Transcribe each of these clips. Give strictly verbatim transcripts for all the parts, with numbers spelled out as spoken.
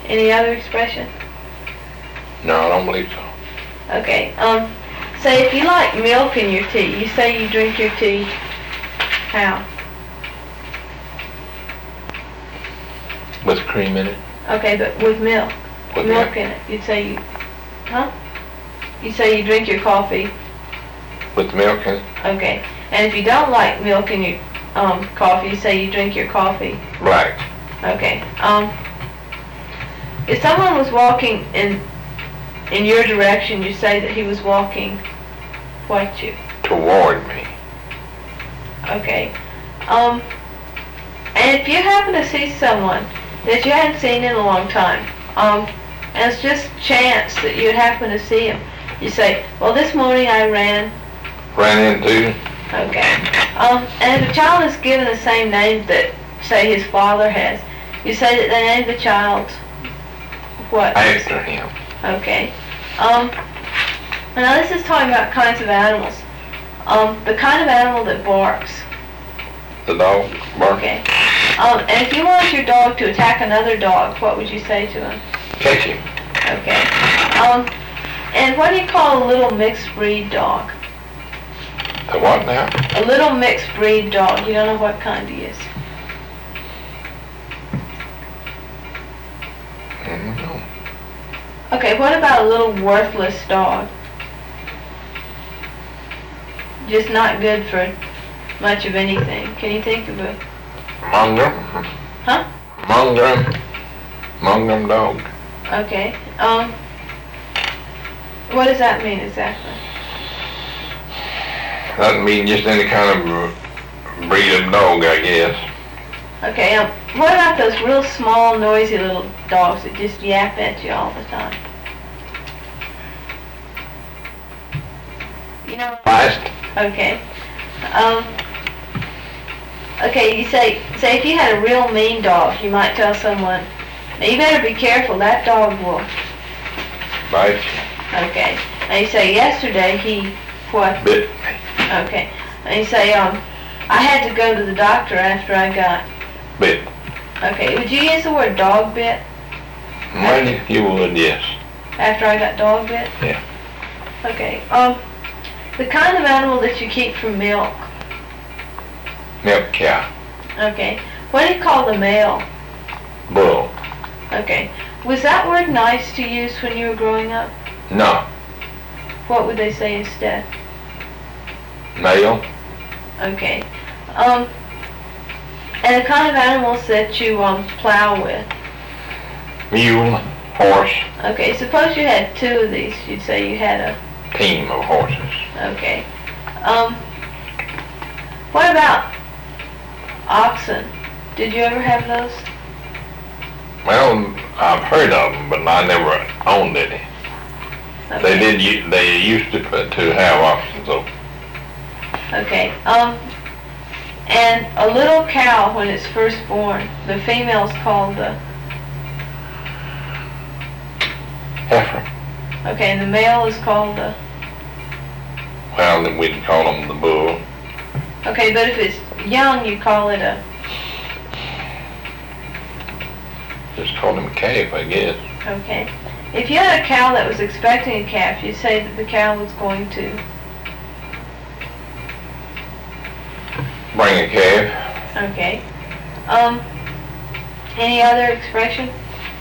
Any other expression? No, I don't believe so. Okay. Um, say if you like milk in your tea, you say you drink your tea how? With cream in it? Okay, but with milk. With milk milk. in it. You'd say you, huh? You say you drink your coffee. With milk in it? Okay. And if you don't like milk in your um, coffee, you say you drink your coffee. Right. Okay. Um, if someone was walking in in your direction, you say that he was walking what you? Toward me. Okay. Um, and if you happen to see someone that you hadn't seen in a long time, um, and it's just chance that you'd happen to see him, you say, well, this morning I ran. Ran into? Okay. Um, and if a child is given the same name that, say, his father has, you say that they named the child what? After him. Okay. Um, now this is talking about kinds of animals. Um, the kind of animal that barks. The dog bark. Okay. Um, and if you want your dog to attack another dog, what would you say to him? Catch him. Okay. Um, and what do you call a little mixed breed dog? The what now? A little mixed breed dog. You don't know what kind he is. Mm-hmm. Okay, what about a little worthless dog? Just not good for much of anything. Can you think of a... Mongrel. Huh? Mongrel. Mongrel dog. Okay. Um, what does that mean exactly? Doesn't mean just any kind of breed of dog, I guess. Okay, um, what about those real small, noisy little dogs that just yap at you all the time? You know? Fast. Okay. Um, okay, you say, say if you had a real mean dog, you might tell someone, now you better be careful, that dog will. Bite. Okay. And you say, yesterday he, what? Bit. Okay. And you say, um, I had to go to the doctor after I got. Bit. Okay. Would you use the word dog bit? Well, you, you would, yes. After I got dog bit? Yeah. Okay. Um, the kind of animal that you keep from milk. Milk cow. Okay. What do you call the male? Bull. Okay. Was that word nice to use when you were growing up? No. What would they say instead? Male. Okay. Um, and the kind of animals that you um plow with. Mule. Horse. Okay. Suppose you had two of these. You'd say you had a. Team of horses. Okay. Um, what about oxen? Did you ever have those? Well, I've heard of them, but I never owned any. Okay. They did. u- They used to put- to have oxen, so Okay. Um, and a little cow when it's first born, the female's called the. heifer. Okay, and the male is called the. Well, then we'd call them the bull. Okay, but if it's young, you call it a. Just call them calf, I guess. Okay. If you had a cow that was expecting a calf, you'd say that the cow was going to. Bring a calf. Okay. Um, any other expression?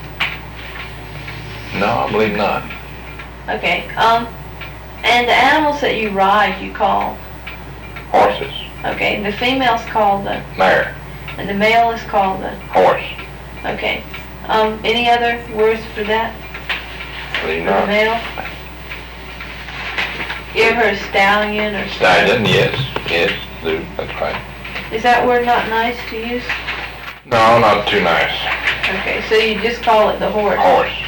No, I believe not. Okay. Um, and the animals that you ride, you call. Horses. Okay. The female's called the. Mare. And the male is called the. Horse. Okay. Um, any other words for that? Believe For the not. male? You ever heard of stallion or Stallion, yes. Yes, do. That's right. Is that word not nice to use? No, not too nice. Okay, so you just call it the horse. Horse.